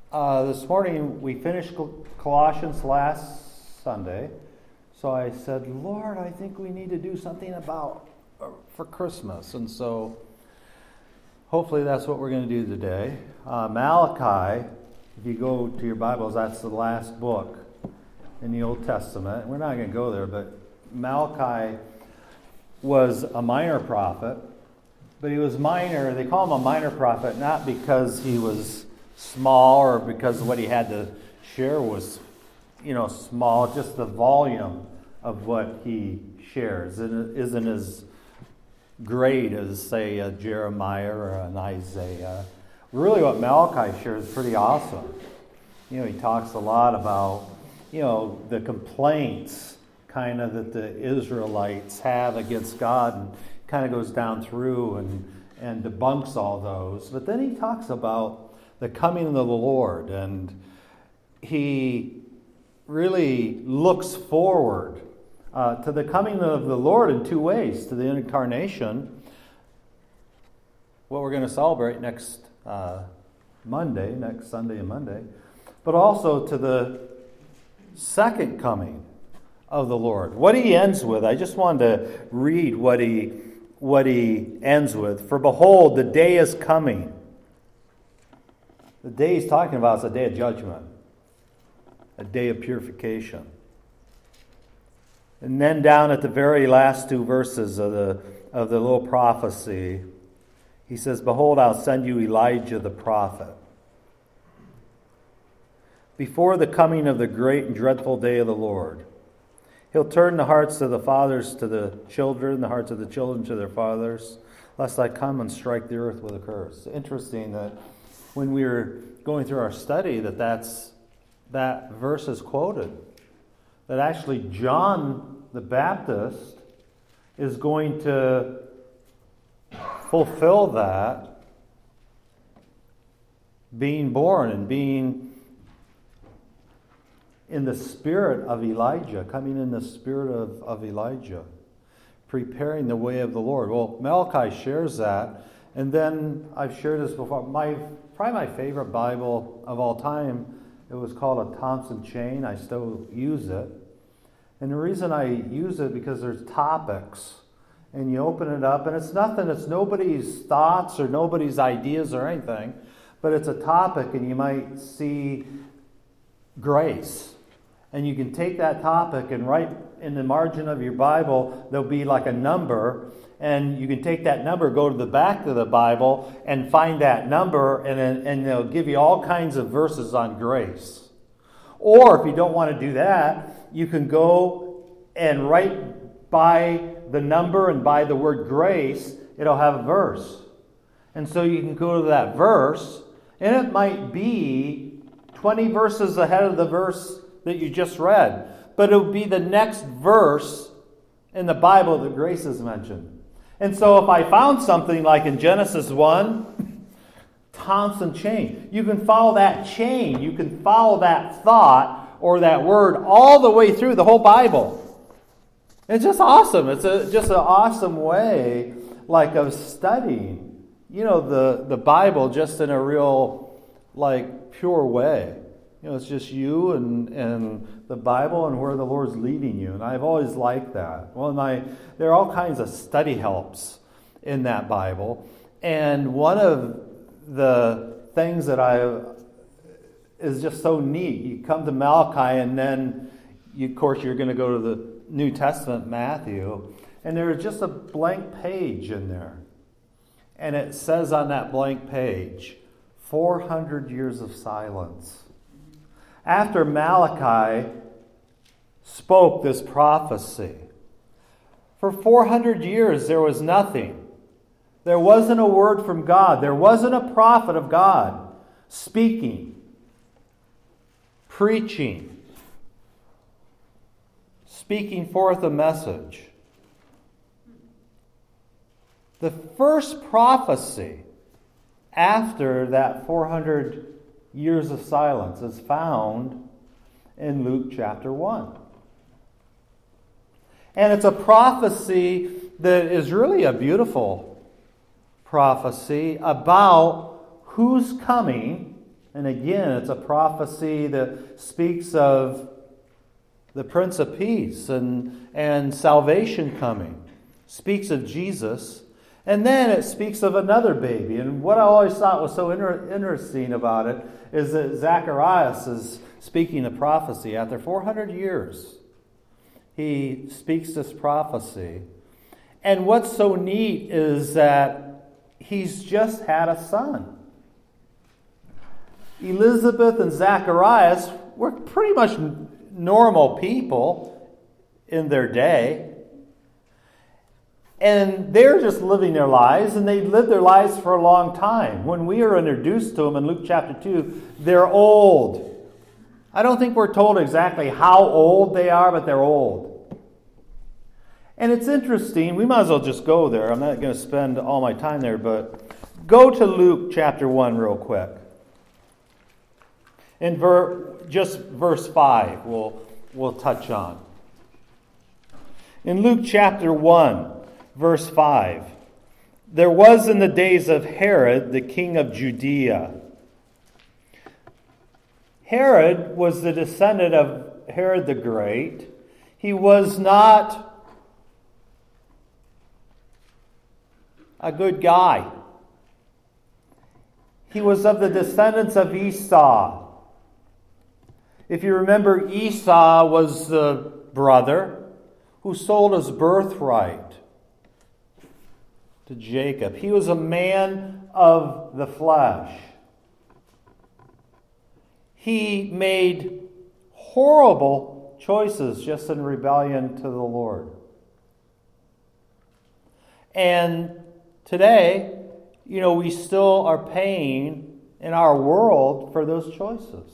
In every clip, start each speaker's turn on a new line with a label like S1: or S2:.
S1: This morning we finished Colossians last Sunday, so I said, Lord, I think we need to do something for Christmas, and so hopefully that's what we're going to do today. Malachi, if you go to your Bibles, that's the last book in the Old Testament. We're not going to go there, but Malachi was a minor prophet, but he was minor. They call him a minor prophet not because he was small or because what he had to share was, small. Just the volume of what he shares isn't as great as, say, a Jeremiah or an Isaiah. Really, what Malachi shares is pretty awesome. He talks a lot about, the complaints kind of that the Israelites have against God, and kind of goes down through and debunks all those. But then he talks about the coming of the Lord, and he really looks forward to the coming of the Lord in two ways: to the incarnation, what we're going to celebrate next Sunday and Monday, but also to the second coming of the Lord. What he ends with, I just wanted to read what he ends with. For behold, the day is coming. The day he's talking about is a day of judgment, a day of purification. And then down at the very last two verses of the little prophecy, he says, behold, I'll send you Elijah the prophet before the coming of the great and dreadful day of the Lord. He'll turn the hearts of the fathers to the children, the hearts of the children to their fathers, lest I come and strike the earth with a curse. Interesting that when we were going through our study that verse is quoted. That actually John the Baptist is going to fulfill that, being born and being in the spirit of Elijah, coming in the spirit of Elijah, preparing the way of the Lord. Well, Malachi shares that, and then I've shared this before. Probably my favorite Bible of all time, it was called a Thompson Chain. I still use it. And the reason I use it because there's topics, and you open it up, and it's nobody's thoughts or nobody's ideas or anything, but it's a topic, and you might see grace. And you can take that topic, and right in the margin of your Bible, there'll be like a number, and you can take that number, go to the back of the Bible, and find that number, and they'll give you all kinds of verses on grace. Or if you don't want to do that, you can go and right by the number and by the word grace, it'll have a verse. And so you can go to that verse, and it might be 20 verses ahead of the verse that you just read. But it'll be the next verse in the Bible that grace is mentioned. And so if I found something like in Genesis 1, Thompson chain, you can follow that chain. You can follow that thought or that word all the way through the whole Bible. It's just awesome. It's just an awesome way of studying, the Bible just in a real, pure way. It's just you and the Bible and where the Lord's leading you. And I've always liked that. Well, there are all kinds of study helps in that Bible. And one of the things that is just so neat, you come to Malachi, and then, of course, you're going to go to the New Testament, Matthew, and there's just a blank page in there. And it says on that blank page, 400 years of silence. After Malachi spoke this prophecy, for 400 years there was nothing. There wasn't a word from God. There wasn't a prophet of God speaking, preaching, speaking forth a message. The first prophecy after that 400 years of silence is found in Luke chapter 1. And it's a prophecy that is really a beautiful prophecy about who's coming And again, it's a prophecy that speaks of the Prince of Peace and salvation coming. Speaks of Jesus. And then it speaks of another baby. And what I always thought was so interesting about it is that Zacharias is speaking a prophecy. After 400 years, he speaks this prophecy. And what's so neat is that he's just had a son. Elizabeth and Zacharias were pretty much normal people in their day. And they're just living their lives, and they lived their lives for a long time. When we are introduced to them in Luke chapter 2, they're old. I don't think we're told exactly how old they are, but they're old. And it's interesting. We might as well just go there. I'm not going to spend all my time there, but go to Luke chapter 1 real quick. In just verse 5, we'll touch on. In Luke chapter 1, verse 5, there was in the days of Herod, the king of Judea. Herod was the descendant of Herod the Great. He was not a good guy. He was of the descendants of Esau. If you remember, Esau was the brother who sold his birthright to Jacob. He was a man of the flesh. He made horrible choices just in rebellion to the Lord. And today, we still are paying in our world for those choices.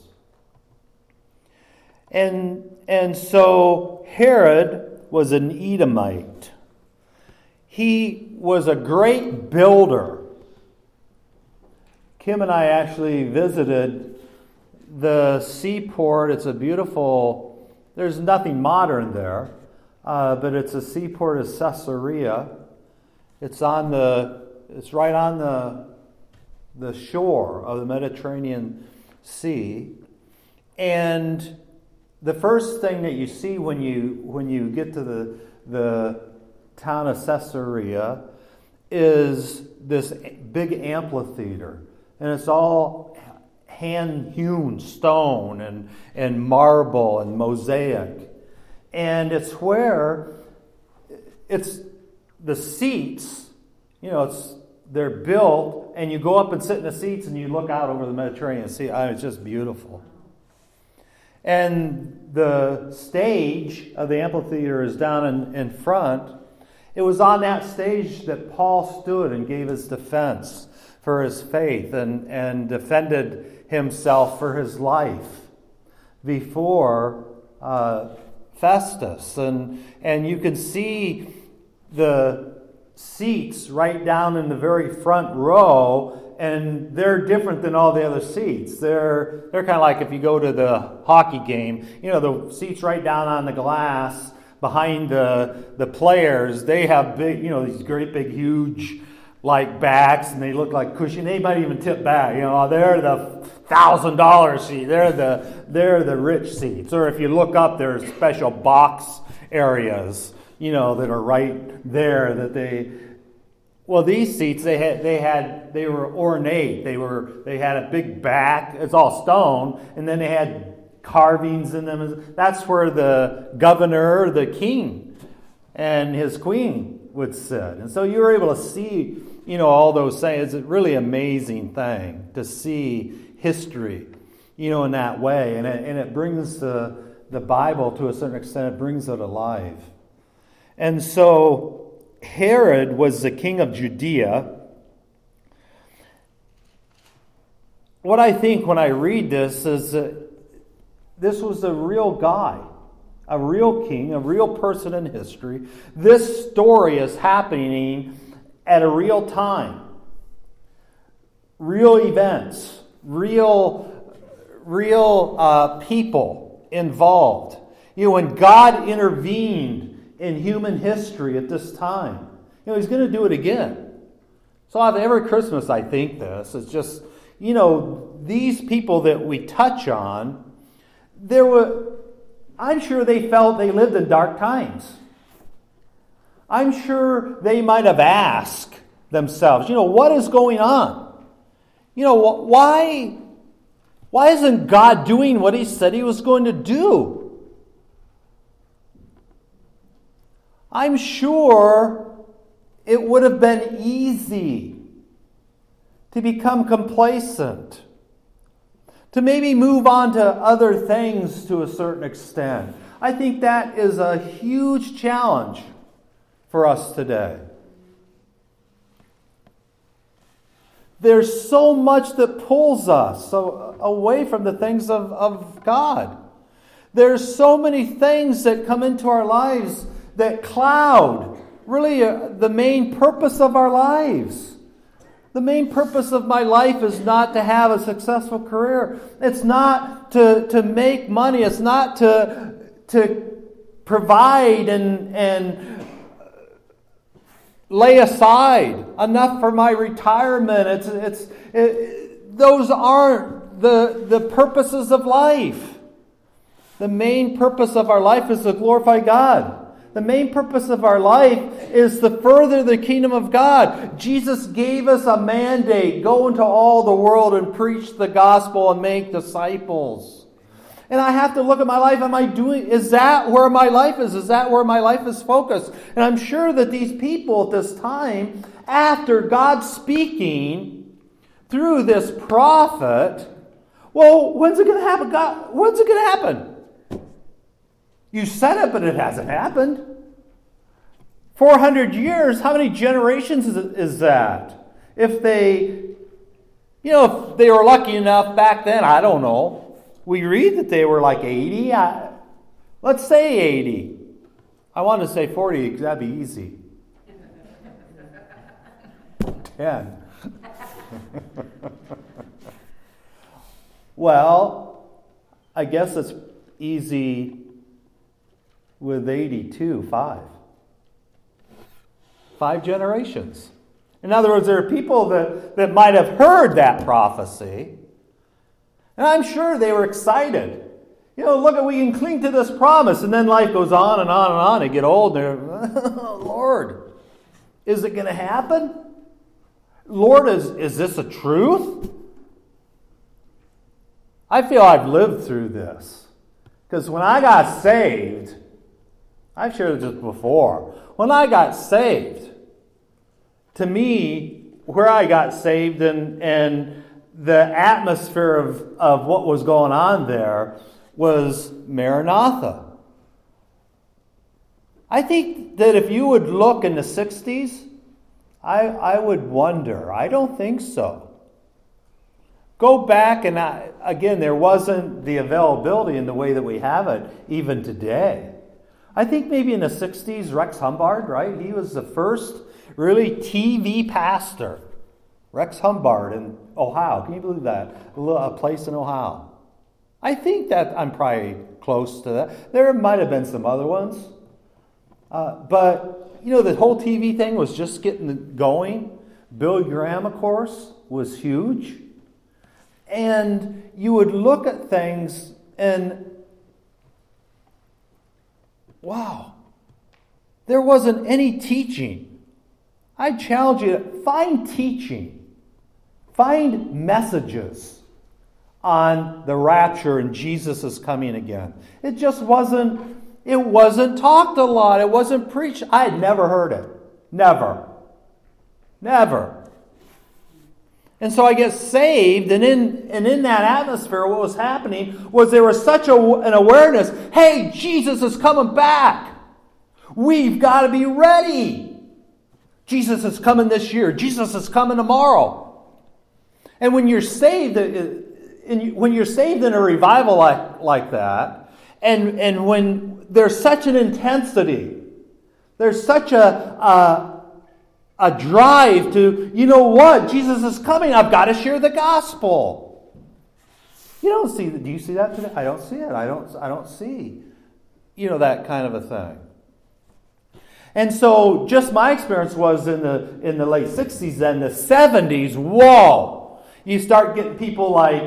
S1: And so Herod was an Edomite. He was a great builder. Kim and I actually visited the seaport. It's a beautiful, there's nothing modern there, but it's a seaport of Caesarea. It's right on the shore of the Mediterranean Sea. And the first thing that you see when you get to the town of Caesarea is this big amphitheater, and it's all hand-hewn stone and marble and mosaic, and it's where it's the seats. They're built, and you go up and sit in the seats, and you look out over the Mediterranean Sea. It's just beautiful. And the stage of the amphitheater is down in front. It was on that stage that Paul stood and gave his defense for his faith and defended himself for his life before Festus. And you can see the seats right down in the very front row, and they're different than all the other seats. They're kind of like if you go to the hockey game, the seats right down on the glass behind the players, they have big, these great big huge like backs, and they look like cushion. They might even tip back. They're the $1,000 seat. They're the rich seats. Or if you look up, there's special box areas, that are right there that they. Well, these seats they were ornate. They had a big back. It's all stone, and then they had carvings in them. That's where the governor, the king, and his queen would sit. And so you were able to see, all those things. It's a really amazing thing to see history, in that way. And it brings the Bible, to a certain extent, it brings it alive. And so Herod was the king of Judea. What I think when I read this is that this was a real guy, a real king, a real person in history. This story is happening at a real time. Real events, real people involved. When God intervened in human history at this time, He's going to do it again. So every Christmas I think this. It's just, these people that we touch on, I'm sure they felt they lived in dark times. I'm sure they might have asked themselves, what is going on? Why isn't God doing what He said He was going to do? I'm sure it would have been easy to become complacent, to maybe move on to other things to a certain extent. I think that is a huge challenge for us today. There's so much that pulls us away from the things of God. There's so many things that come into our lives that cloud really the main purpose of our lives. The main purpose of my life is not to have a successful career. It's not to make money. It's not to provide and lay aside enough for my retirement. Those aren't the purposes of life. The main purpose of our life is to glorify God. The main purpose of our life is to further the kingdom of God. Jesus gave us a mandate. Go into all the world and preach the gospel and make disciples. And I have to look at my life. Is that where my life is? Is that where my life is focused? And I'm sure that these people at this time, after God speaking through this prophet, when's it going to happen? God, when's it going to happen? You said it, but it hasn't happened. 400 years, how many generations is that? If they were lucky enough back then, I don't know. We read that they were like 80. Let's say 80. I want to say 40 because that'd be easy. 10. Well, I guess it's easy with 82, 5 generations. In other words, there are people that might have heard that prophecy, and I'm sure they were excited. Look, we can cling to this promise, and then life goes on and on and on. They get old, and they're, Lord, is it going to happen? Lord, is this a truth? I feel I've lived through this. Because when I got saved, I've shared this before. When I got saved, to me, where I got saved and the atmosphere of what was going on there was Maranatha. I think that if you would look in the 60s, I would wonder. I don't think so. Go back and, again, there wasn't the availability in the way that we have it even today. I think maybe in the 60s, Rex Humbard, right? He was the first really TV pastor. Rex Humbard in Ohio. Can you believe that? A place in Ohio. I think that I'm probably close to that. There might have been some other ones. But, the whole TV thing was just getting going. Billy Graham, of course, was huge. And you would look at things and, wow, there wasn't any teaching. I challenge you to find teaching. Find messages on the rapture and Jesus is coming again. It just wasn't talked a lot. It wasn't preached. I had never heard it. Never. And so I get saved, and in that atmosphere, what was happening was there was such an awareness. Hey, Jesus is coming back. We've got to be ready. Jesus is coming this year. Jesus is coming tomorrow. And when you're saved, in a revival like that, and when there's such an intensity, there's such a drive to, Jesus is coming. I've got to share the gospel. You don't see that. Do you see that today? I don't see it. I don't see, that kind of a thing. And so, just my experience was in the late 60s and the 70s. Whoa! You start getting people like,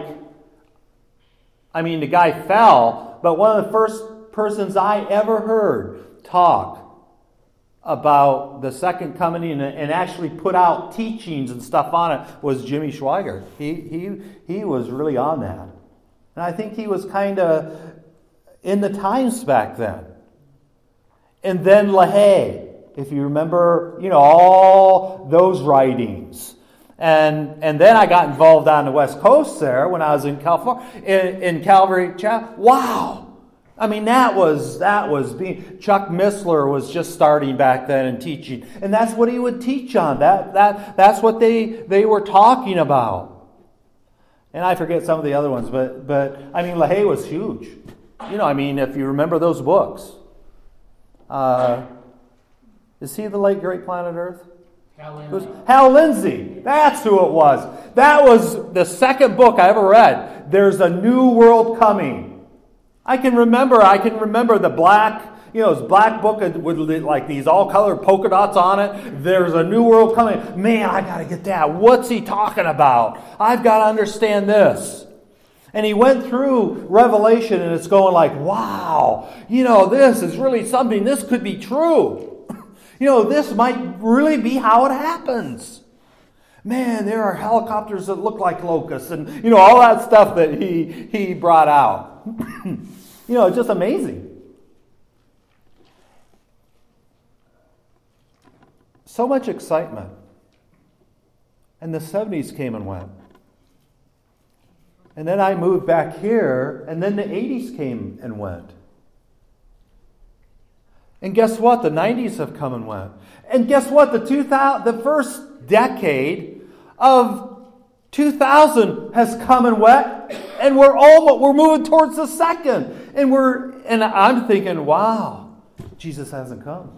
S1: the guy fell, but one of the first persons I ever heard talk about the second coming and actually put out teachings and stuff on it was Jimmy Schweiger. He was really on that. And I think he was kind of in the times back then. And then LaHaye, if you remember, all those writings. And then I got involved on the West Coast there when I was in California, in Calvary Chapel. Wow! That was being. Chuck Missler was just starting back then and teaching, and that's what he would teach on. That's what they were talking about. And I forget some of the other ones, but LaHaye was huge. If you remember those books. Is he the late great Planet Earth? Hal Lindsey. That's who it was. That was the second book I ever read. There's a New World Coming. I can remember the black, this black book with like these all colored polka dots on it. There's a New World Coming. Man, I got to get that. What's he talking about? I've got to understand this. And he went through Revelation and it's going like, wow, this is really something. This could be true. This might really be how it happens. Man, there are helicopters that look like locusts and, all that stuff that he brought out. It's just amazing. So much excitement. And the 70s came and went. And then I moved back here, and then the 80s came and went. And guess what? The 90s have come and went. And guess what? The first decade of 2000 has come and went, and we're moving towards the second. And I'm thinking, wow, Jesus hasn't come.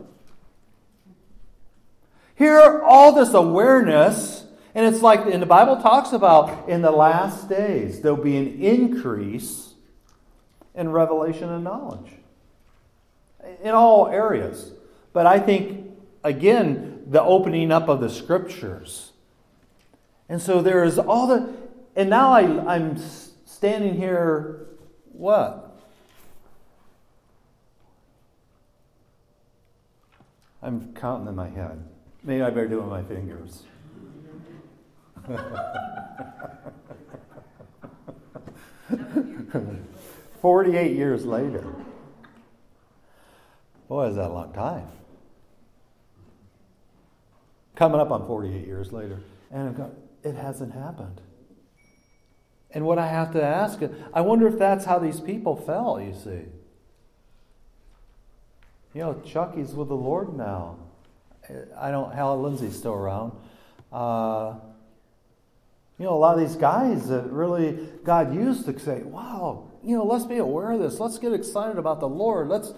S1: Here, all this awareness, and it's like, and the Bible talks about in the last days there'll be an increase in revelation and knowledge in all areas. But I think, again, the opening up of the Scriptures. And so there is all the... And now I'm standing here, what? I'm counting in my head. Maybe I better do it with my fingers. 48 years later. Boy, is that a long time. Coming up on 48 years later. And it hasn't happened. And what I have to ask, I wonder if that's how these people felt, you see. Chucky's with the Lord now. Hal Lindsey's still around. A lot of these guys that really God used to say, wow, let's be aware of this. Let's get excited about the Lord. Let's,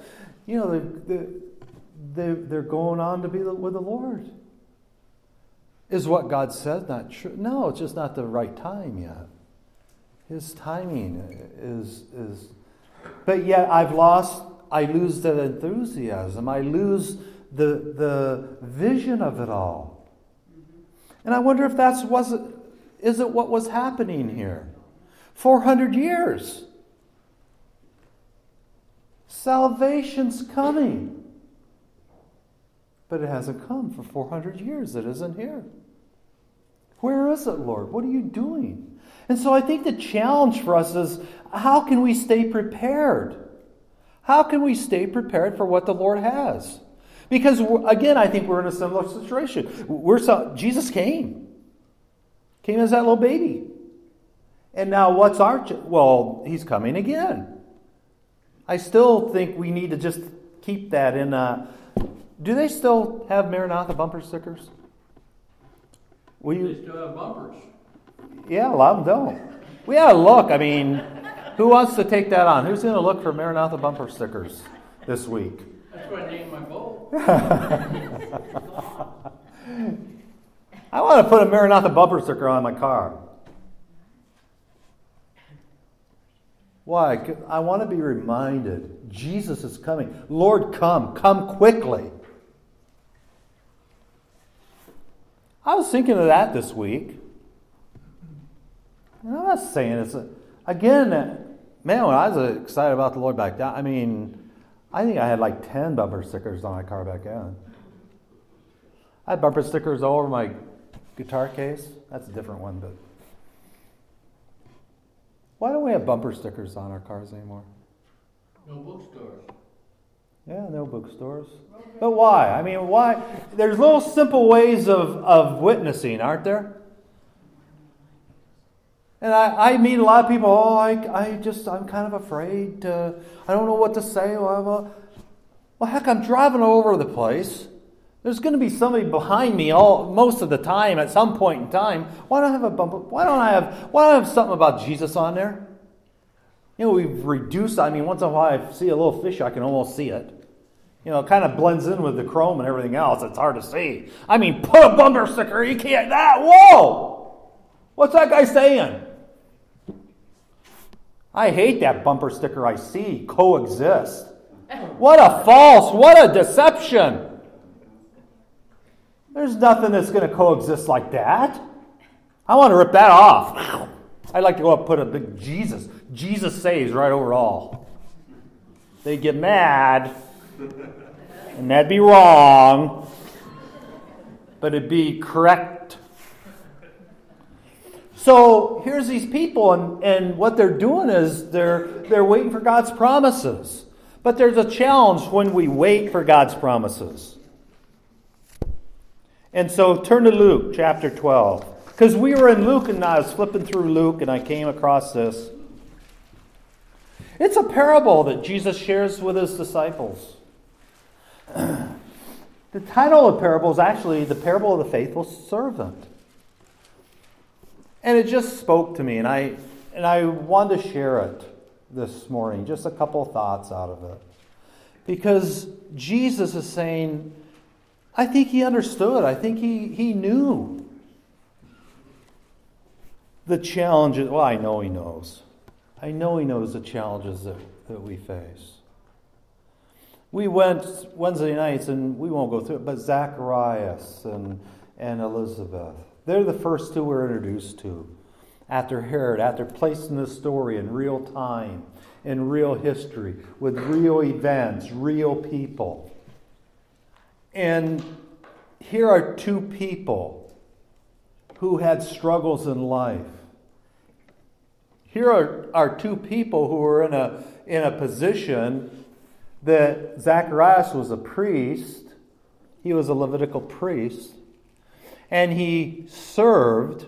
S1: they're going on to be with the Lord. Is what God said not true? No, it's just not the right time yet. His timing is but yet I lose that enthusiasm. I lose the vision of it all. And I wonder if is it what was happening here? 400 years. Salvation's coming. But it hasn't come for 400 years. It isn't here. Where is it, Lord? What are you doing? And so I think the challenge for us is, how can we stay prepared? How can we stay prepared for what the Lord has? Because, again, I think we're in a similar situation. Jesus came as that little baby. And now what's he's coming again. I still think we need to just keep that in... do they still have Maranatha bumper stickers?
S2: They still have bumpers.
S1: Yeah, a lot of them don't. We ought to look. Who wants to take that on? Who's going to look for Maranatha bumper stickers this week?
S2: That's what I named my boat.
S1: I want to put a Maranatha bumper sticker on my car. Why? I want to be reminded Jesus is coming. Lord, come quickly. I was thinking of that this week. And I'm not saying it's... Again, man, when I was excited about the Lord back then, I think I had like 10 bumper stickers on my car back then. I had bumper stickers all over my guitar case. That's a different one, but... Why don't we have bumper stickers on our cars anymore?
S2: No bookstores.
S1: Yeah, no bookstores. But why? Why? There's little simple ways of witnessing, aren't there? And I meet a lot of people, I'm kind of afraid. I don't know what to say. Well, heck, I'm driving all over the place. There's going to be somebody behind me most of the time at some point in time. Why don't I have a bumper? Why don't I have something about Jesus on there? We've reduced, once in a while I see a little fish, I can almost see it. It kind of blends in with the chrome and everything else. It's hard to see. Put a bumper sticker, you can't, whoa! What's that guy saying? I hate that bumper sticker I see, coexist. What a deception. There's nothing that's going to coexist like that. I want to rip that off. I'd like to go up and put a big Jesus saves right over all. They'd get mad, and that'd be wrong, but it'd be correct. So here's these people, and what they're doing is they're waiting for God's promises. But there's a challenge when we wait for God's promises. And so turn to Luke chapter 12. Because we were in Luke, and I was flipping through Luke, and I came across this. It's a parable that Jesus shares with his disciples. The title of the parable is actually the parable of the faithful servant. And it just spoke to me, and I wanted to share it this morning. Just a couple of thoughts out of it. Because Jesus is saying, I think he understood. I think he knew the challenges. Well, I know he knows. I know he knows the challenges that we face. We went Wednesday nights, and we won't go through it, but Zacharias and Elizabeth. They're the first two we're introduced to. After Herod, after placing the story in real time, in real history, with real events, real people. And here are two people who had struggles in life. Here are two people who were in a position that Zacharias was a priest. He was a Levitical priest. And he served.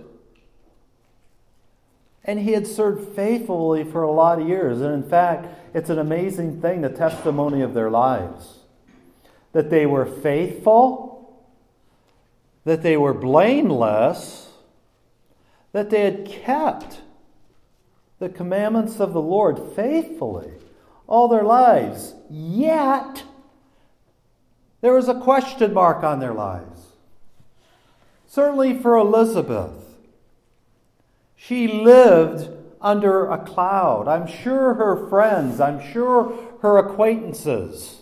S1: And he had served faithfully for a lot of years. And in fact, it's an amazing thing, the testimony of their lives. That they were faithful, that they were blameless, that they had kept the commandments of the Lord faithfully all their lives. Yet, there was a question mark on their lives. Certainly for Elizabeth. She lived under a cloud. I'm sure her friends, I'm sure her acquaintances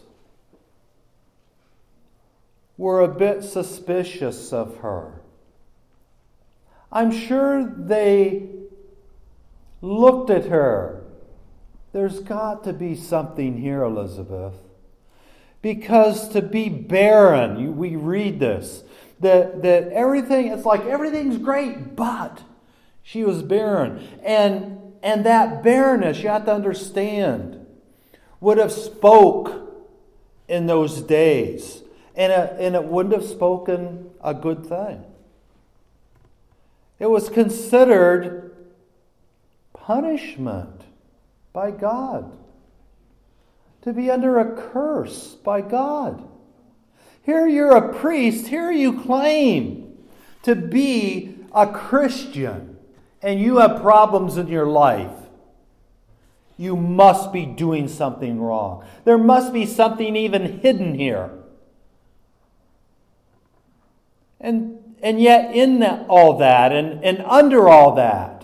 S1: were a bit suspicious of her. I'm sure they looked at her. There's got to be something here, Elizabeth. Because to be barren, we read this, that everything, it's like everything's great, but she was barren. And that barrenness, you have to understand, would have spoke in those days. And it wouldn't have spoken a good thing. It was considered punishment by God. To be under a curse by God. Here you're a priest. Here you claim to be a Christian. And you have problems in your life. You must be doing something wrong. There must be something even hidden here. And yet in all that and under all that,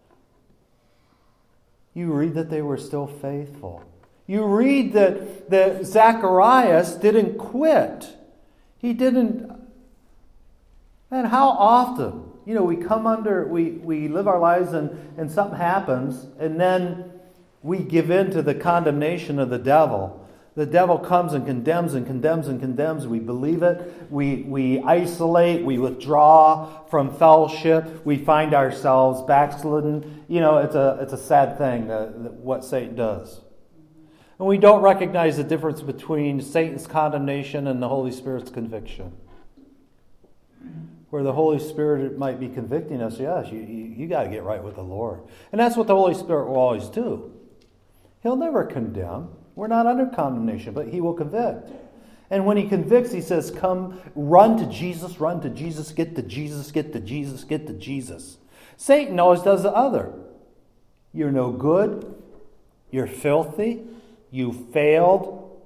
S1: you read that they were still faithful. You read that Zacharias didn't quit. He didn't. And how often? we come under, we live our lives and something happens, and then we give in to the condemnation of the devil. The devil comes and condemns and condemns and condemns. We believe it. We isolate. We withdraw from fellowship. We find ourselves backslidden. It's a sad thing what Satan does. And we don't recognize the difference between Satan's condemnation and the Holy Spirit's conviction. Where the Holy Spirit might be convicting us, yes, you got to get right with the Lord. And that's what the Holy Spirit will always do. He'll never condemn. We're not under condemnation, but he will convict. And when he convicts, he says, come, run to Jesus, get to Jesus, get to Jesus, get to Jesus. Satan always does the other. You're no good. You're filthy. You failed.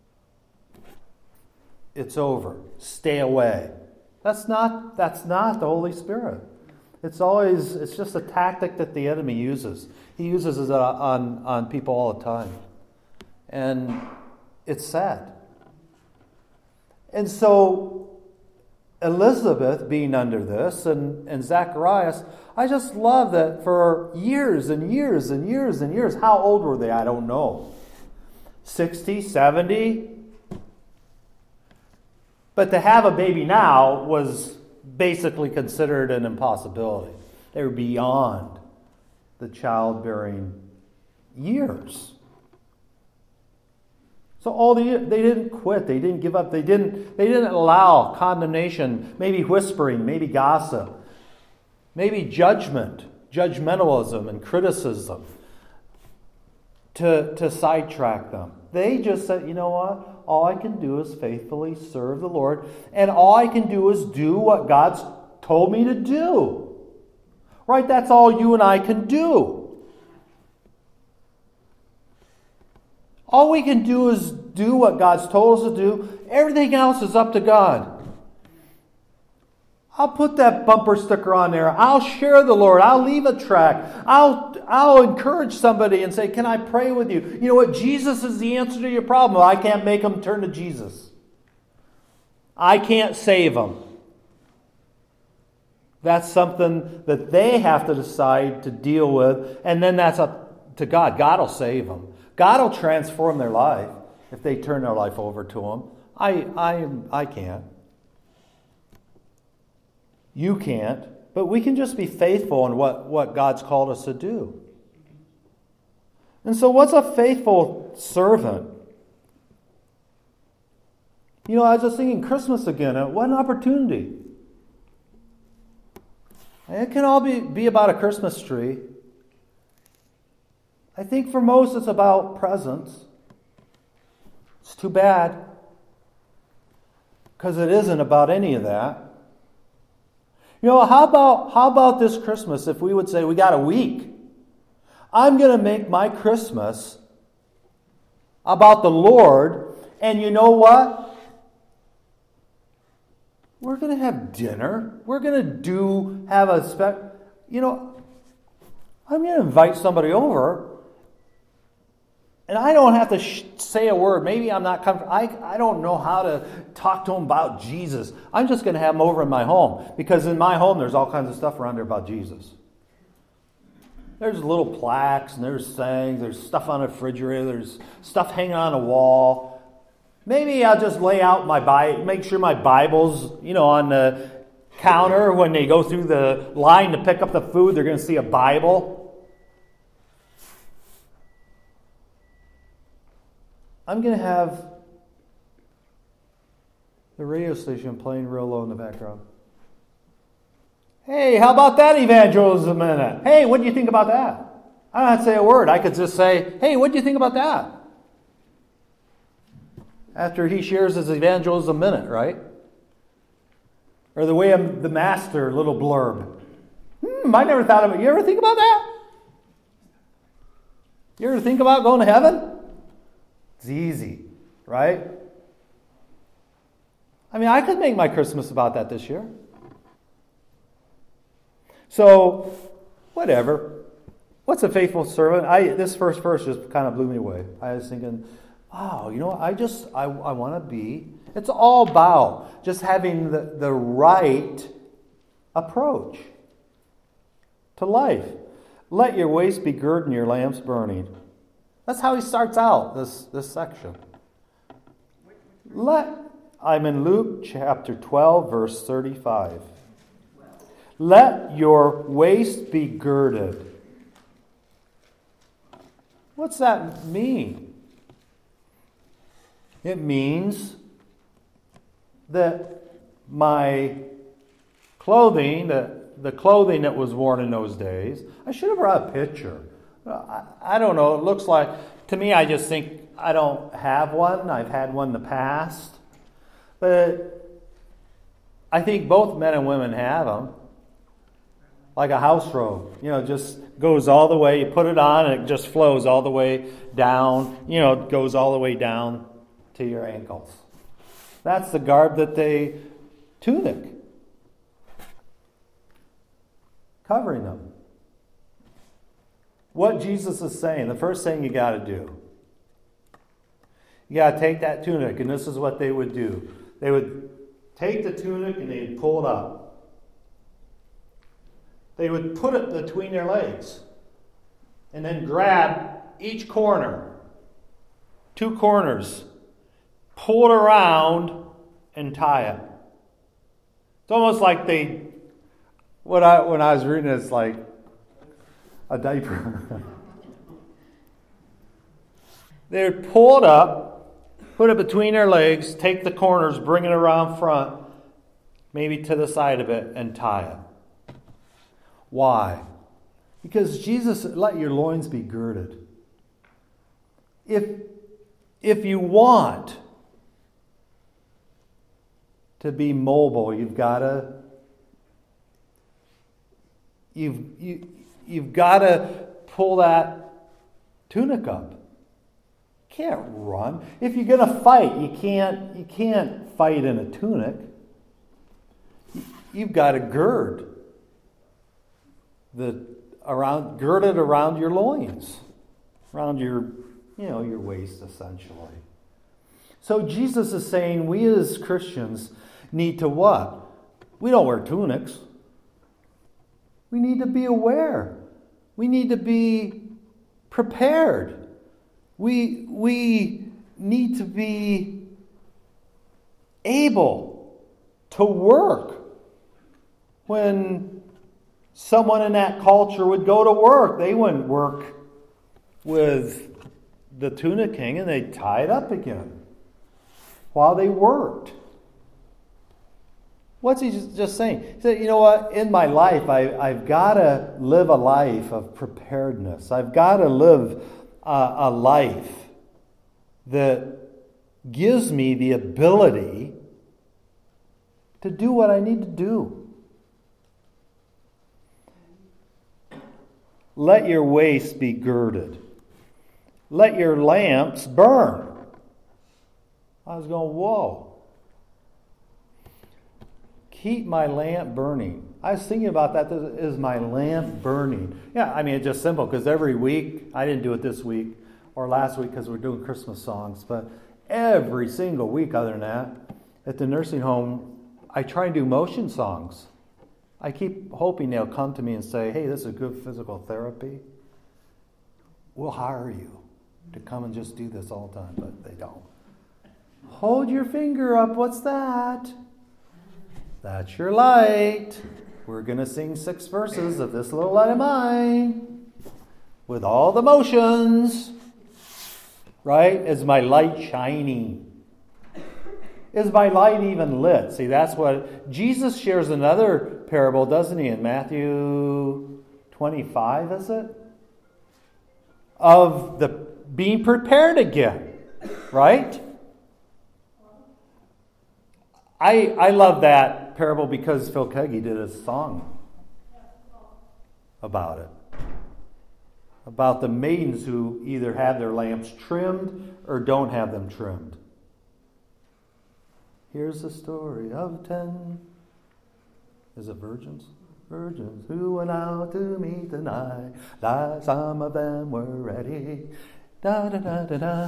S1: It's over. Stay away. That's not the Holy Spirit. It's just a tactic that the enemy uses. He uses it on people all the time. And it's sad. And so Elizabeth being under this and Zacharias, I just love that for years and years and years and years. How old were they? I don't know. 60, 70? But to have a baby now was basically considered an impossibility. They were beyond the childbearing years. So they didn't quit. They didn't give up. They didn't allow condemnation, maybe whispering, maybe gossip, maybe judgmentalism and criticism to sidetrack them. They just said, you know what? All I can do is faithfully serve the Lord, and all I can do is do what God's told me to do. Right? That's all you and I can do. All we can do is do what God's told us to do. Everything else is up to God. I'll put that bumper sticker on there. I'll share the Lord. I'll leave a tract. I'll encourage somebody and say, can I pray with you? You know what? Jesus is the answer to your problem. I can't make them turn to Jesus. I can't save them. That's something that they have to decide to deal with. And then that's up to God. God will save them. God will transform their life if they turn their life over to Him. I can't. You can't. But we can just be faithful in what God's called us to do. And so what's a faithful servant? I was just thinking Christmas again. What an opportunity. It can all be about a Christmas tree. I think for most it's about presents. It's too bad, because it isn't about any of that. How about this Christmas if we would say we got a week? I'm going to make my Christmas about the Lord, and you know what? We're going to have dinner. We're going to I'm going to invite somebody over. And I don't have to say a word. Maybe I'm not comfortable. I don't know how to talk to them about Jesus. I'm just going to have them over in my home. Because in my home, there's all kinds of stuff around there about Jesus. There's little plaques, and there's sayings, there's stuff on the refrigerator, there's stuff hanging on a wall. Maybe I'll just lay out my Bible, make sure my Bible's, on the counter. When they go through the line to pick up the food, they're going to see a Bible. I'm going to have the radio station playing real low in the background. Hey, how about that evangelism minute? Hey, what do you think about that? I don't have to say a word. I could just say, hey, what do you think about that? After he shares his evangelism minute, right? Or the way of the master little blurb. I never thought of it. You ever think about that? You ever think about going to heaven? It's easy, right? I could make my Christmas about that this year. So, whatever. What's a faithful servant? This first verse just kind of blew me away. I was thinking, wow, I want to be. It's all about just having the right approach. to life. Let your waist be girded and your lamps burning. That's how he starts out this section. I'm in Luke chapter 12, verse 35. Let your waist be girded. What's that mean? It means that my clothing, the clothing that was worn in those days, I should have brought a picture. I don't know. It looks like, to me, I just think I don't have one. I've had one in the past. But I think both men and women have them. Like a house robe. Just goes all the way. You put it on and it just flows all the way down. It goes all the way down to your ankles. That's the garb that tunic. Covering them. What Jesus is saying, the first thing you got to do, you got to take that tunic, and this is what they would do. They would take the tunic and they'd pull it up. They would put it between their legs and then grab each corner, 2 corners, pull it around and tie it. It's almost like when I was reading it, it's like a diaper. They would pull it up, put it between their legs, take the corners, bring it around front, maybe to the side of it, and tie it. Why? Because Jesus said, let your loins be girded. If you want to be mobile, you've got to pull that tunic up. You can't run. If you're going to fight, you can't fight in a tunic. You've got to gird it around your loins, around your waist, essentially. So Jesus is saying we as Christians need to what? We don't wear tunics. We need to be aware. We need to be prepared. We need to be able to work. When someone in that culture would go to work, they wouldn't work with the tunic hanging, they'd tie it up again while they worked. What's he just saying? He said, you know what? In my life, I've got to live a life of preparedness. I've got to live a life that gives me the ability to do what I need to do. Let your waist be girded. Let your lamps burn. I was going, whoa. Keep my lamp burning. I was thinking about that. Is my lamp burning? Yeah, I mean, it's just simple because every week, I didn't do it this week or last week because we're doing Christmas songs, but every single week other than that, at the nursing home, I try and do motion songs. I keep hoping they'll come to me and say, hey, this is a good physical therapy. We'll hire you to come and just do this all the time, but they don't. Hold your finger up. What's that? That's your light. We're going to sing 6 verses of This Little Light of Mine with all the motions. Right? Is my light shining? Is my light even lit? See, that's what Jesus shares another parable, doesn't he, in Matthew 25, is it? Of the being prepared again. Right? I love that parable because Phil Keaggy did a song about it. About the maidens who either have their lamps trimmed or don't have them trimmed. Here's the story of 10. Is it virgins? Virgins who went out to meet the night. Some of them were ready. Da da da da da.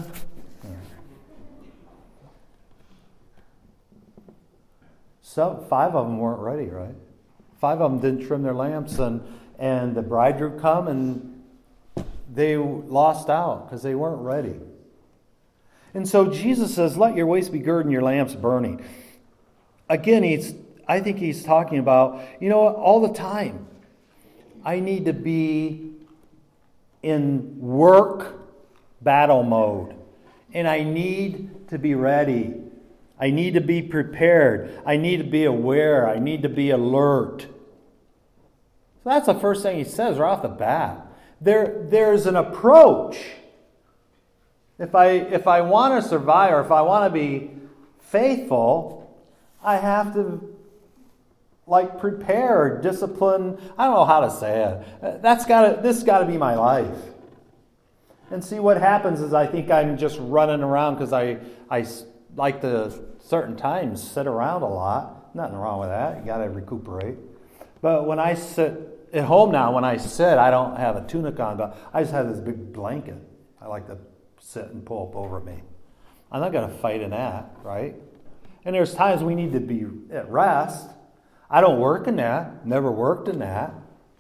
S1: So 5 of them weren't ready, right? 5 of them didn't trim their lamps, and and the bridegroom come, and they lost out because they weren't ready. And so Jesus says, let your waist be girded and your lamps burning. Again, I think he's talking about, all the time, I need to be in work battle mode. And I need to be ready. I need to be prepared. I need to be aware. I need to be alert. So that's the first thing he says right off the bat. There's an approach. If I want to survive, or if I want to be faithful, I have to prepare, discipline. I don't know how to say it. This got to be my life. And see, what happens is I think I'm just running around because I like to certain times sit around a lot. Nothing wrong with that. You got to recuperate. But when I sit at home now, when I sit, I don't have a tunic on, but I just have this big blanket. I like to sit and pull up over me. I'm not going to fight in that, right? And there's times we need to be at rest. I don't work in that. Never worked in that.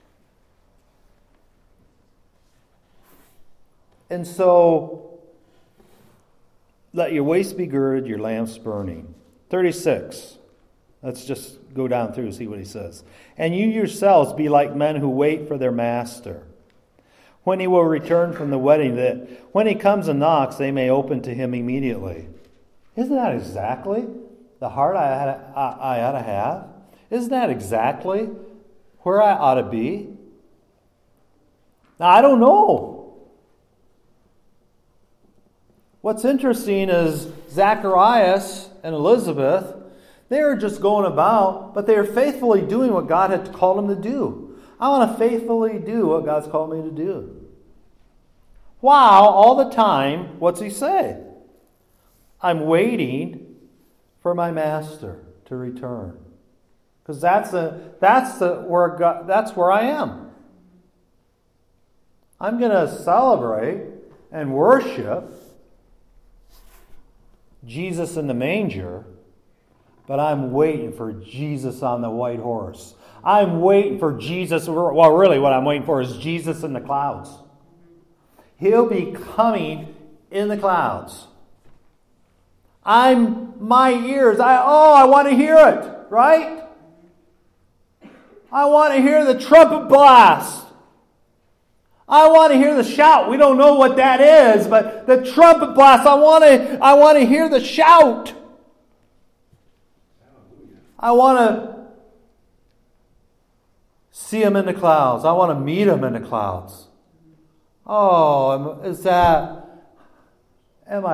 S1: And so, let your waist be girded, your lamps burning. 36. Let's just go down through and see what he says. And you yourselves be like men who wait for their master, when he will return from the wedding, that when he comes and knocks, they may open to him immediately. Isn't that exactly the heart I ought to have? Isn't that exactly where I ought to be? Now, I don't know. What's interesting is Zacharias and Elizabeth, they were just going about, but they were faithfully doing what God had called them to do. I want to faithfully do what God's called me to do. Wow, all the time, what's he say? I'm waiting for my master to return. Because that's where I am. I'm going to celebrate and worship Jesus in the manger, but I'm waiting for Jesus on the white horse. I'm waiting for Jesus. Well, really what I'm waiting for is Jesus in the clouds. He'll be coming in the clouds. My ears, I want to hear it, right? I want to hear the trumpet blast. I want to hear the shout. We don't know what that is, but the trumpet blast, I want to hear the shout. I want to see him in the clouds. I want to meet him in the clouds. Oh, am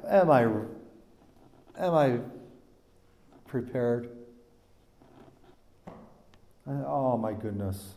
S1: I prepared? Oh my goodness.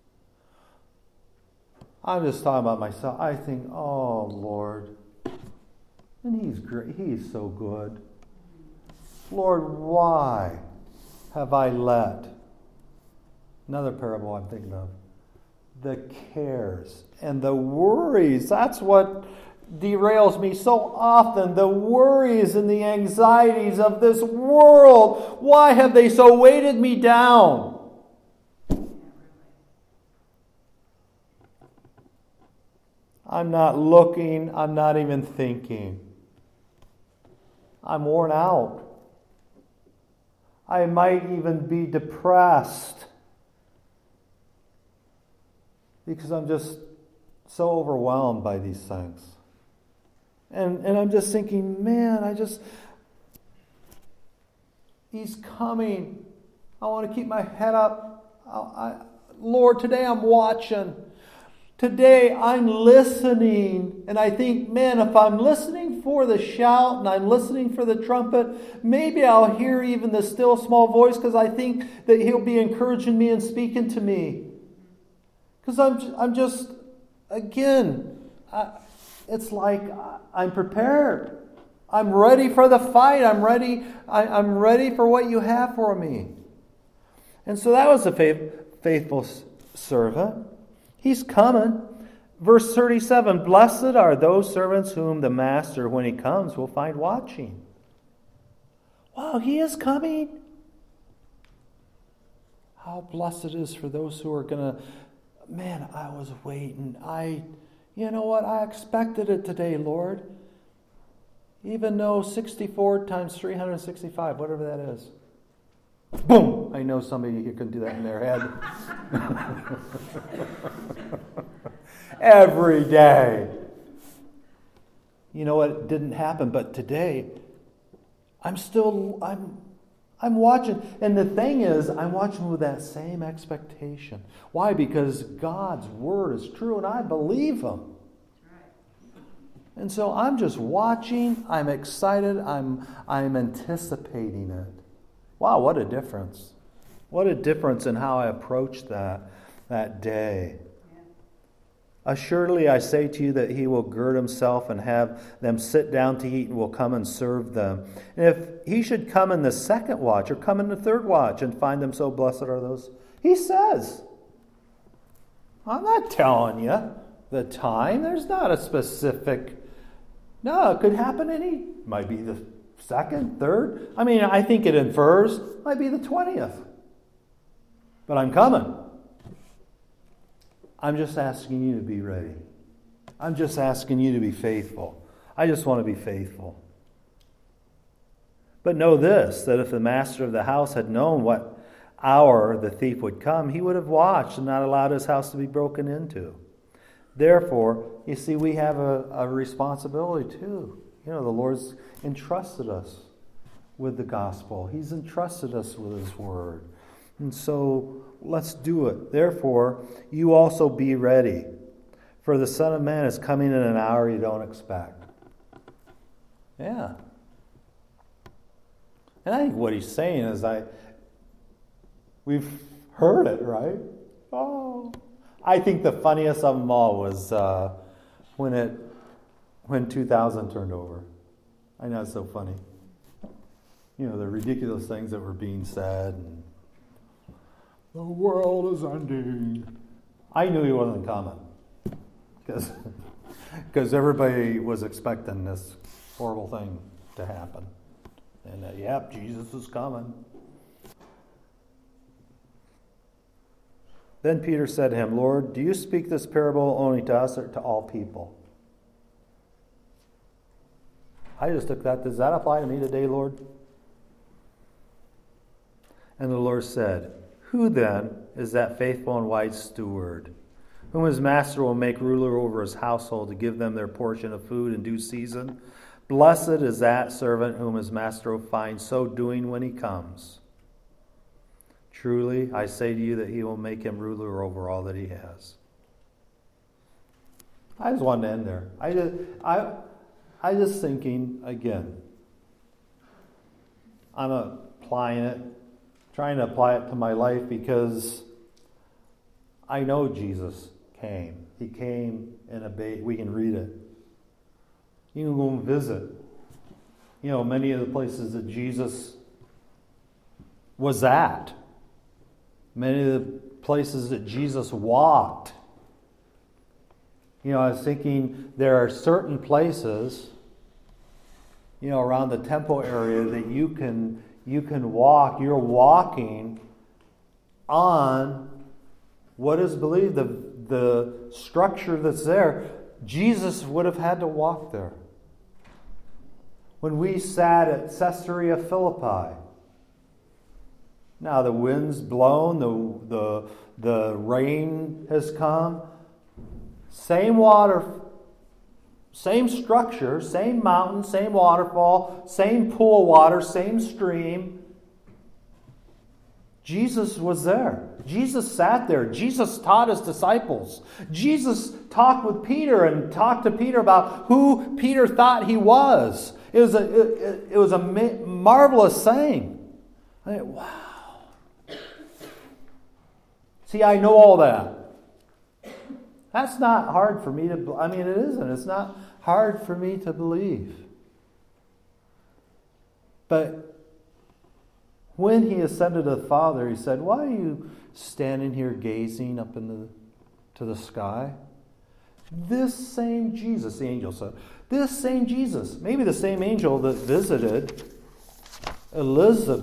S1: I'm just talking about myself. I think, oh Lord, and he's great. He's so good. Lord, why have I let, another parable I'm thinking of, the cares and the worries, that's what derails me so often. The worries and the anxieties of this world, why have they so weighted me down? I'm not looking, I'm not even thinking. I'm worn out. I might even be depressed because I'm just so overwhelmed by these things. And I'm just thinking, man, he's coming. I want to keep my head up. Lord, today I'm watching. Today I'm listening, and I think, man, if I'm listening for the shout and I'm listening for the trumpet, maybe I'll hear even the still small voice, because I think that he'll be encouraging me and speaking to me. Because I'm just, again, it's like I'm prepared. I'm ready for the fight. I'm ready for what you have for me. And so that was a faithful servant. He's coming. Verse 37, blessed are those servants whom the master, when he comes, will find watching. Wow, he is coming. How blessed it is for those who are going to man, I was waiting. You know what? I expected it today, Lord. Even though 64 times 365, whatever that is. Boom! I know somebody here can do that in their head. Every day. You know what? It didn't happen, but today, I'm watching. And the thing is, I'm watching with that same expectation. Why? Because God's word is true, and I believe Him. And so I'm just watching. I'm excited. I'm anticipating it. Wow, what a difference. What a difference in how I approach that day. Yeah. Assuredly, I say to you that He will gird Himself and have them sit down to eat and will come and serve them. And if He should come in the second watch or come in the third watch and find them so, blessed are those. He says, I'm not telling you the time. There's not a specific... No, it could happen might be the second, third. I mean, I think it infers, might be the 20th. But I'm coming. I'm just asking you to be ready. I'm just asking you to be faithful. I just want to be faithful. But know this, that if the master of the house had known what hour the thief would come, he would have watched and not allowed his house to be broken into. Therefore, you see, we have a responsibility too. You know, the Lord's entrusted us with the gospel. He's entrusted us with His word. And so, let's do it. Therefore, you also be ready. For the Son of Man is coming in an hour you don't expect. Yeah. And I think what He's saying is we've heard it, right? Oh. I think the funniest of them all was when 2000 turned over. I know it's so funny. You know, the ridiculous things that were being said. And, the world is ending. I knew He wasn't coming. Because everybody was expecting this horrible thing to happen. And yep, Jesus is coming. Then Peter said to Him, Lord, do you speak this parable only to us or to all people? I just took that. Does that apply to me today, Lord? And the Lord said, who then is that faithful and wise steward, whom his master will make ruler over his household to give them their portion of food in due season? Blessed is that servant whom his master will find so doing when he comes. Truly, I say to you that He will make him ruler over all that he has. I just wanted to end there. I just thinking, again, I'm applying it, trying to apply it to my life because I know Jesus came. He came in a baby. We can read it. You can go and visit. You know, many of the places that Jesus was at. Many of the places that Jesus walked. You know, I was thinking there are certain places, you know, around the temple area that you can walk. You're walking on what is believed the structure that's there. Jesus would have had to walk there. When we sat at Caesarea Philippi, now the wind's blown, the rain has come. Same water, same structure, same mountain, same waterfall, same pool of water, same stream. Jesus was there. Jesus sat there. Jesus taught His disciples. Jesus talked with Peter and talked to Peter about who Peter thought he was. It was a marvelous thing. I mean, wow. See, I know all that. That's not hard for me to... I mean, it isn't. It's not hard for me to believe. But when He ascended to the Father, He said, why are you standing here gazing up to the sky? This same Jesus, the angel said, this same Jesus, maybe the same angel that visited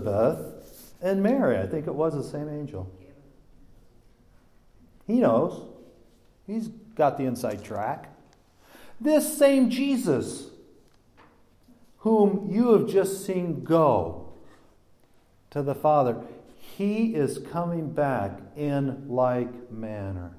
S1: Elizabeth and Mary. I think it was the same angel. He knows. He's got the inside track. This same Jesus, whom you have just seen go to the Father, He is coming back in like manner.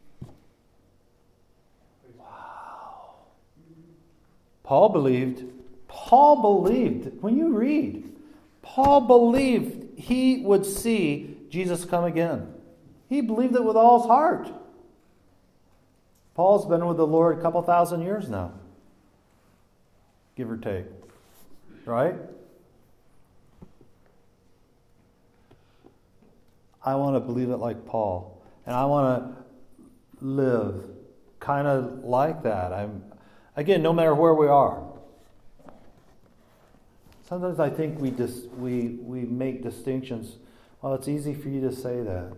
S1: Wow. Paul believed, when you read, Paul believed he would see Jesus come again. He believed it with all his heart. Paul's been with the Lord a couple thousand years now, give or take. Right? I want to believe it like Paul. And I want to live kind of like that. Again, no matter where we are. Sometimes I think we make distinctions. Well, it's easy for you to say that.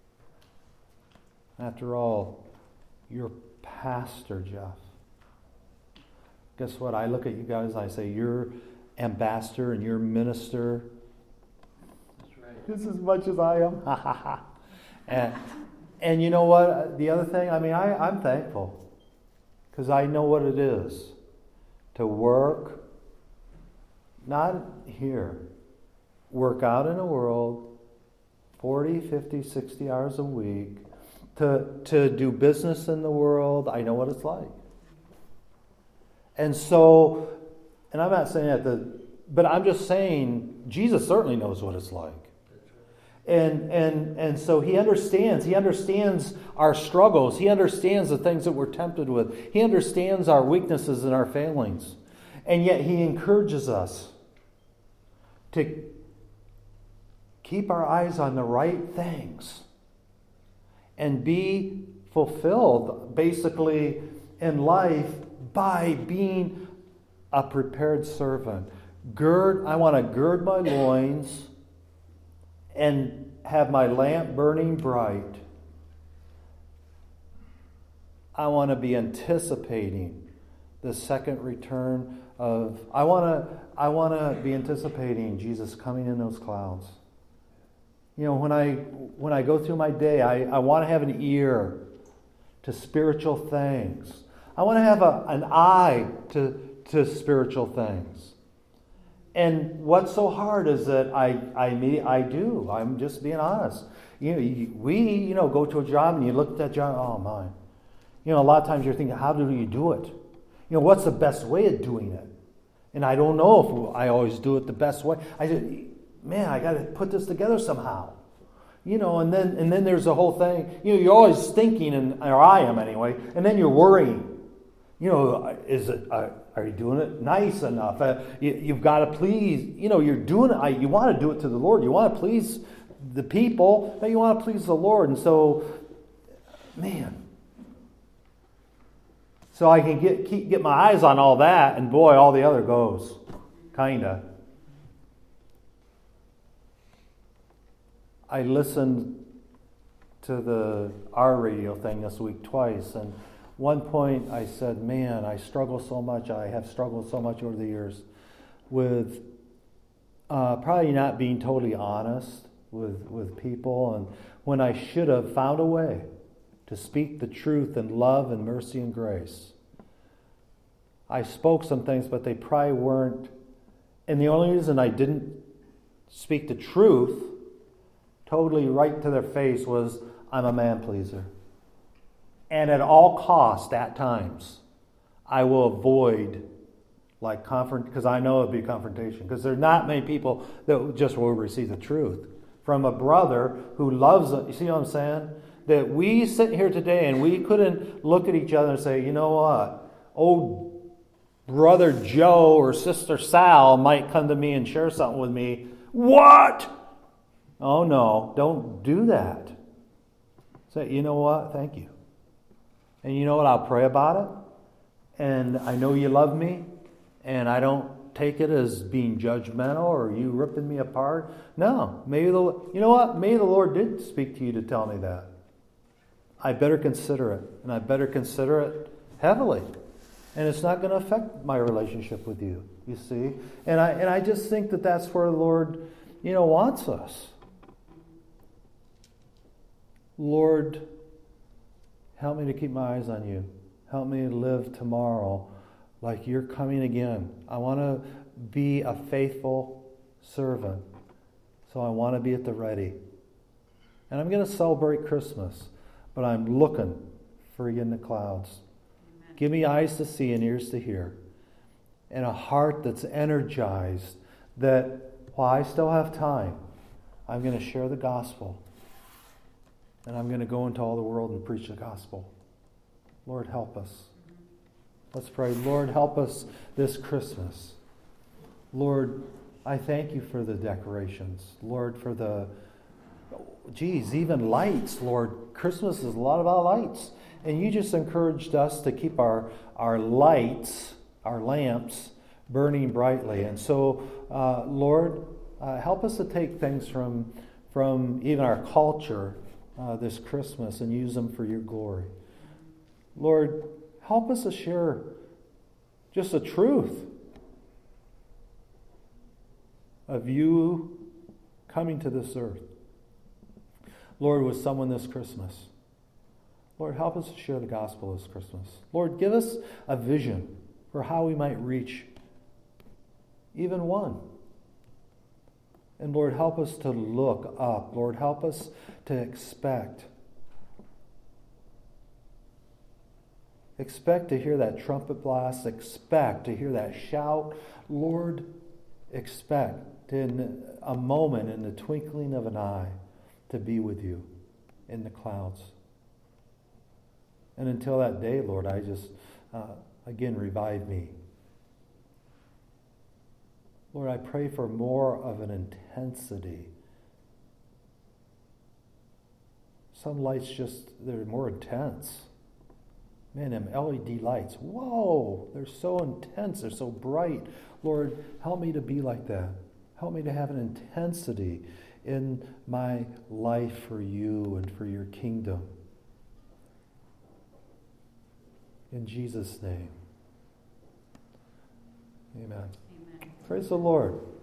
S1: After all, you're pastor, Jeff. Guess what? I look at you guys and I say, you're ambassador and you're minister.
S2: That's right.
S1: Just as much as I am. and you know what? The other thing, I'm thankful. Because I know what it is to work, not here, work out in the world, 40, 50, 60 hours a week, to do business in the world. I know what it's like. And so, and I'm not saying that, but I'm just saying Jesus certainly knows what it's like. And so He understands our struggles. He understands the things that we're tempted with. He understands our weaknesses and our failings. And yet He encourages us to keep our eyes on the right things and be fulfilled, basically, in life by being a prepared servant. I want to gird my loins and have my lamp burning bright. I want to be anticipating the second return of. I want to be anticipating Jesus coming in those clouds. You know, when I go through my day, I want to have an ear to spiritual things. I want to have an eye to spiritual things. And what's so hard is that I do. I'm just being honest. We go to a job and you look at that job. Oh my! A lot of times you're thinking, how do you do it? What's the best way of doing it? And I don't know if I always do it the best way. I got to put this together somehow. And then there's the whole thing. You're always thinking, or I am anyway. And then you're worrying. Are you doing it nice enough? You've got to please. You're doing it. You want to do it to the Lord. You want to please the people, but you want to please the Lord. And so, man. So I can get my eyes on all that, and boy, all the other goes, kinda. I listened to our radio thing this week twice, and one point I said, man, I struggle so much. I have struggled so much over the years with probably not being totally honest with people, and when I should have found a way to speak the truth in love and mercy and grace. I spoke some things, but they probably weren't. And the only reason I didn't speak the truth totally right to their face was I'm a man pleaser. And at all costs, at times, I will avoid because I know it'll be confrontation. Because there's not many people that just will receive the truth from a brother who loves it. You see what I'm saying? That we sit here today and we couldn't look at each other and say, you know what? Old brother Joe or sister Sal might come to me and share something with me. What? Oh no, don't do that. Say, you know what? Thank you. And you know what? I'll pray about it. And I know you love me. And I don't take it as being judgmental or you ripping me apart. No. You know what? Maybe the Lord did speak to you to tell me that. I better consider it. And I better consider it heavily. And it's not going to affect my relationship with you, you see. And I just think that that's where the Lord, wants us. Lord, Help me to keep my eyes on you. Help me to live tomorrow like you're coming again. I want to be a faithful servant. So I want to be at the ready. And I'm going to celebrate Christmas, but I'm looking for you in the clouds. Amen. Give me eyes to see and ears to hear, and a heart that's energized that while I still have time, I'm going to share the gospel, and I'm going to go into all the world and preach the gospel. Lord, help us. Let's pray. Lord, help us this Christmas. Lord, I thank you for the decorations. Lord, for the, even lights. Lord, Christmas is a lot about lights. And you just encouraged us to keep our lights, our lamps, burning brightly. And so, Lord, help us to take things from even our culture this Christmas and use them for your glory. Lord, help us to share just the truth of you coming to this earth. Lord, with someone this Christmas. Lord, help us to share the gospel this Christmas. Lord, give us a vision for how we might reach even one. And Lord, help us to look up. Lord, help us to expect. Expect to hear that trumpet blast. Expect to hear that shout. Lord, expect in a moment, in the twinkling of an eye, to be with you in the clouds. And until that day, Lord, I just, again, revive me. Lord, I pray for more of an intensity. Some lights they're more intense. Man, them LED lights, whoa, they're so intense, they're so bright. Lord, help me to be like that. Help me to have an intensity in my life for you and for your kingdom. In Jesus' name. Amen. Amen. Praise the Lord.